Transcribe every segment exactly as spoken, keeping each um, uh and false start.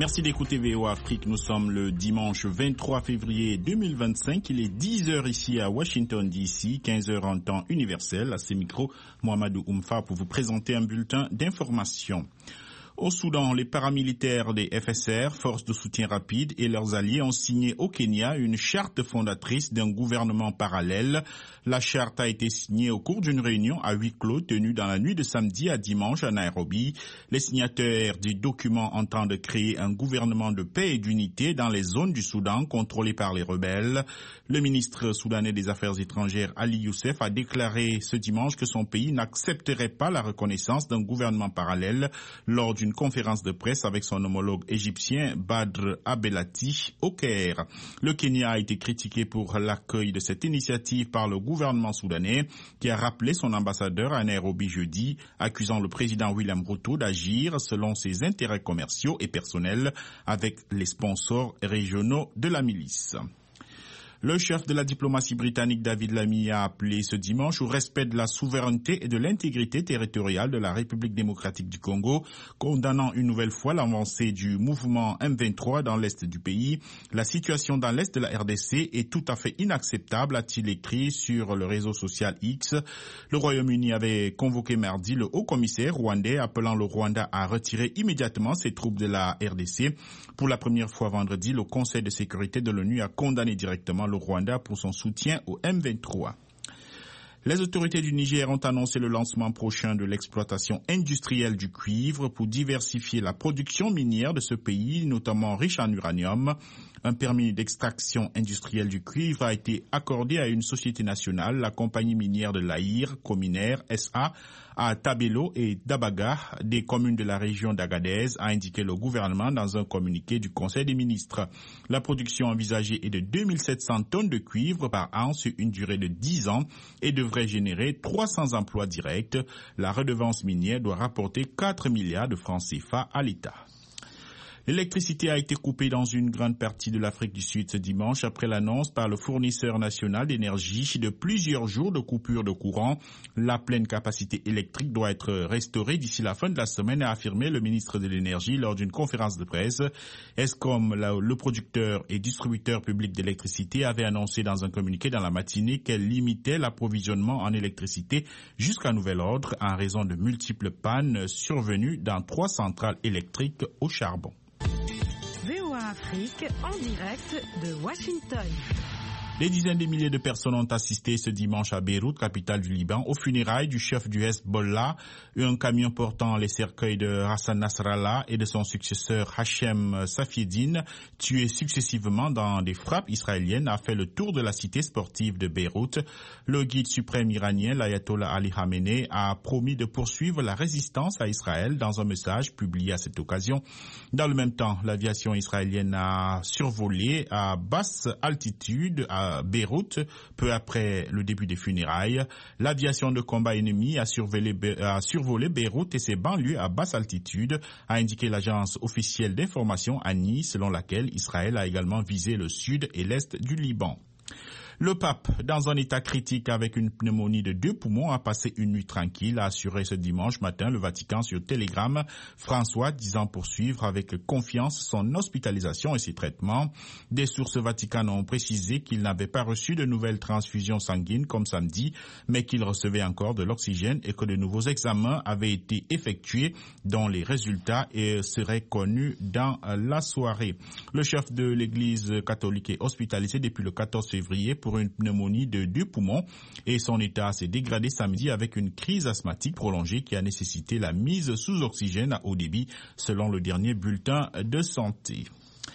Merci d'écouter V O A Afrique. Nous sommes le dimanche vingt-trois février deux mille vingt-cinq. Il est dix heures ici à Washington D C, quinze heures en temps universel. À ces micros, Mohamedou Oumfa pour vous présenter un bulletin d'information. Au Soudan, les paramilitaires des F S R, Forces de soutien rapide, et leurs alliés ont signé au Kenya une charte fondatrice d'un gouvernement parallèle. La charte a été signée au cours d'une réunion à huis clos tenue dans la nuit de samedi à dimanche à Nairobi. Les signataires du document entendent créer un gouvernement de paix et d'unité dans les zones du Soudan contrôlées par les rebelles. Le ministre soudanais des Affaires étrangères Ali Youssef a déclaré ce dimanche que son pays n'accepterait pas la reconnaissance d'un gouvernement parallèle lors d'une conférence de presse avec son homologue égyptien Badr Abdelati au Caire. Le Kenya a été critiqué pour l'accueil de cette initiative par le gouvernement soudanais qui a rappelé son ambassadeur à Nairobi jeudi, accusant le président William Ruto d'agir selon ses intérêts commerciaux et personnels avec les sponsors régionaux de la milice. Le chef de la diplomatie britannique David Lammy a appelé ce dimanche au respect de la souveraineté et de l'intégrité territoriale de la République démocratique du Congo, condamnant une nouvelle fois l'avancée du mouvement M vingt-trois dans l'est du pays. La situation dans l'est de la R D C est tout à fait inacceptable, a-t-il écrit sur le réseau social X. Le Royaume-Uni avait convoqué mardi le haut-commissaire rwandais, appelant le Rwanda à retirer immédiatement ses troupes de la R D C. Pour la première fois vendredi, le Conseil de sécurité de l'ONU a condamné directement le Rwanda pour son soutien au M vingt-trois. Les autorités du Niger ont annoncé le lancement prochain de l'exploitation industrielle du cuivre pour diversifier la production minière de ce pays, notamment riche en uranium. Un permis d'extraction industrielle du cuivre a été accordé à une société nationale, la compagnie minière de l'Aïr, Cominaire S A, à Tabello et Dabaga, des communes de la région d'Agadez, a indiqué le gouvernement dans un communiqué du Conseil des ministres. La production envisagée est de deux mille sept cents tonnes de cuivre par an sur une durée de dix ans et devrait générer trois cents emplois directs. La redevance minière doit rapporter quatre milliards de francs C F A à l'État. L'électricité a été coupée dans une grande partie de l'Afrique du Sud ce dimanche après l'annonce par le fournisseur national d'énergie de plusieurs jours de coupure de courant. La pleine capacité électrique doit être restaurée d'ici la fin de la semaine, a affirmé le ministre de l'Énergie lors d'une conférence de presse. Eskom, le producteur et distributeur public d'électricité, avait annoncé dans un communiqué dans la matinée qu'elle limitait l'approvisionnement en électricité jusqu'à nouvel ordre en raison de multiples pannes survenues dans trois centrales électriques au charbon. V O A Afrique en direct de Washington. Des dizaines de milliers de personnes ont assisté ce dimanche à Beyrouth, capitale du Liban, aux funérailles du chef du Hezbollah. Un camion portant les cercueils de Hassan Nasrallah et de son successeur Hachem Safieddine, tués successivement dans des frappes israéliennes, a fait le tour de la cité sportive de Beyrouth. Le guide suprême iranien, l'ayatollah Ali Khamenei, a promis de poursuivre la résistance à Israël dans un message publié à cette occasion. Dans le même temps, l'aviation israélienne a survolé à basse altitude à Beyrouth, peu après le début des funérailles. L'aviation de combat ennemie a survolé, a survolé Beyrouth et ses banlieues à basse altitude, a indiqué l'agence officielle d'information A N I, selon laquelle Israël a également visé le sud et l'est du Liban. Le pape, dans un état critique avec une pneumonie de deux poumons, a passé une nuit tranquille, a assuré ce dimanche matin le Vatican sur Telegram. François disant poursuivre avec confiance son hospitalisation et ses traitements. Des sources vaticanes ont précisé qu'il n'avait pas reçu de nouvelles transfusions sanguines comme samedi, mais qu'il recevait encore de l'oxygène et que de nouveaux examens avaient été effectués dont les résultats seraient connus dans la soirée. Le chef de l'Église catholique est hospitalisé depuis le quatorze février pour une pneumonie de deux poumons et son état s'est dégradé samedi avec une crise asthmatique prolongée qui a nécessité la mise sous oxygène à haut débit selon le dernier bulletin de santé.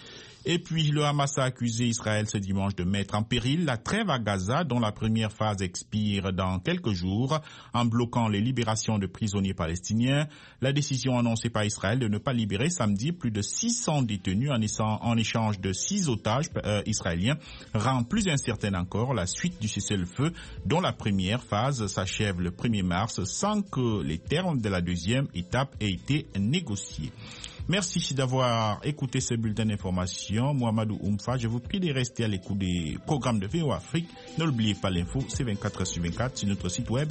Et puis, le Hamas a accusé Israël ce dimanche de mettre en péril la trêve à Gaza, dont la première phase expire dans quelques jours, en bloquant les libérations de prisonniers palestiniens. La décision annoncée par Israël de ne pas libérer samedi plus de six cents détenus en échange de six otages euh, israéliens rend plus incertaine encore la suite du cessez-le-feu, dont la première phase s'achève le premier mars sans que les termes de la deuxième étape aient été négociés. Merci d'avoir écouté ce bulletin d'information. Mohamedou Oumfa, je vous prie de rester à l'écoute des programmes de V O A Afrique. Ne l'oubliez pas, l'info, c'est vingt-quatre heures sur vingt-quatre sur notre site web